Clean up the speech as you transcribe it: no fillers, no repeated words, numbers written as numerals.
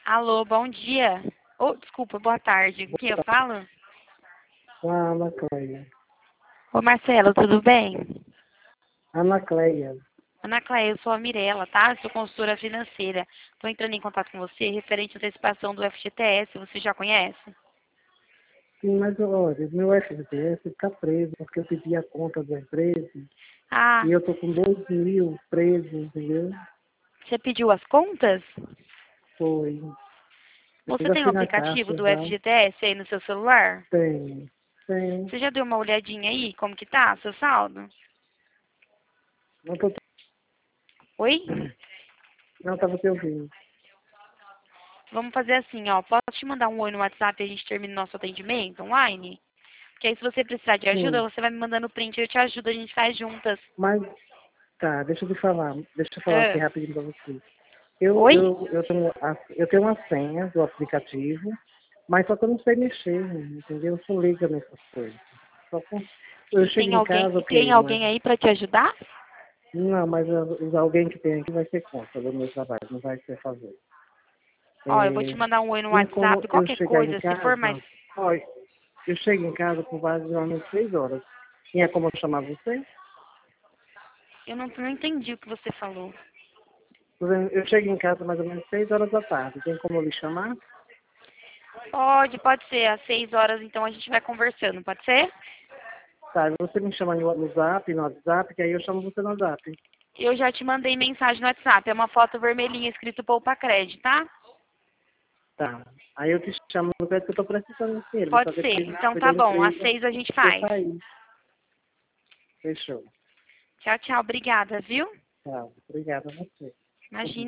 Alô, bom dia. Oh, desculpa, boa tarde. O que eu falo? Ana Cleia. Ô, Marcelo, tudo bem? Ana Cleia. Ana Cléia, eu sou a Mirella, tá? Eu sou consultora financeira. Estou entrando em contato com você referente à antecipação do FGTS. Você já conhece? Sim, mas olha, meu FGTS está preso, porque eu pedi a conta da empresa Ah, e eu tô com 2.000 presos, entendeu? você pediu as contas? Foi. Eu Você já tem o fui na aplicativo caixa, do já. FGTS aí no seu celular? Tem. Tem. Você já deu uma olhadinha aí? Como que tá, seu saldo? Não tô, Oi? não estava te ouvindo. Vamos fazer assim, ó. Posso te mandar um oi no WhatsApp e a gente termina o nosso atendimento online? Porque aí se você precisar de ajuda, Sim. você vai me mandando o print, eu te ajudo, a gente faz juntas. Mas, tá, deixa eu falar aqui Ah, rapidinho para você. Eu, oi? eu, eu, tenho eu tenho uma senha do aplicativo, mas só que eu não sei mexer, entendeu? Eu sou leiga nessas coisas. Só com, eu E chego em casa, tem ok, mas alguém aí pra te ajudar? não, mas alguém que tem aqui vai ser conta do meu trabalho, não vai ser fazer. Ó, eu vou te mandar um oi no Tinha como WhatsApp, eu qualquer chegar em coisa, se for mais... casa, olha, eu chego em casa por mais ou menos 6 horas. Tinha como eu chamar você? Eu não entendi o que você falou. Por exemplo, eu chego em casa mais ou menos 6 horas da tarde. Tem como eu lhe chamar? Pode ser, às 6 horas, então a gente vai conversando, pode ser? Tá, você me chama no Zap, no WhatsApp, que aí eu chamo você no WhatsApp. Eu já te mandei mensagem no WhatsApp, é uma foto vermelhinha escrito Poupa Crédito, tá? Tá. Aí eu te chamo no crédito que eu tô precisando de dinheiro, Pode só que ser, eu então fui tá da bom, às empresa 6 a gente e eu faz. saí. Fechou. Tchau, tchau, obrigada, viu? Tá, obrigada a você. Imagina.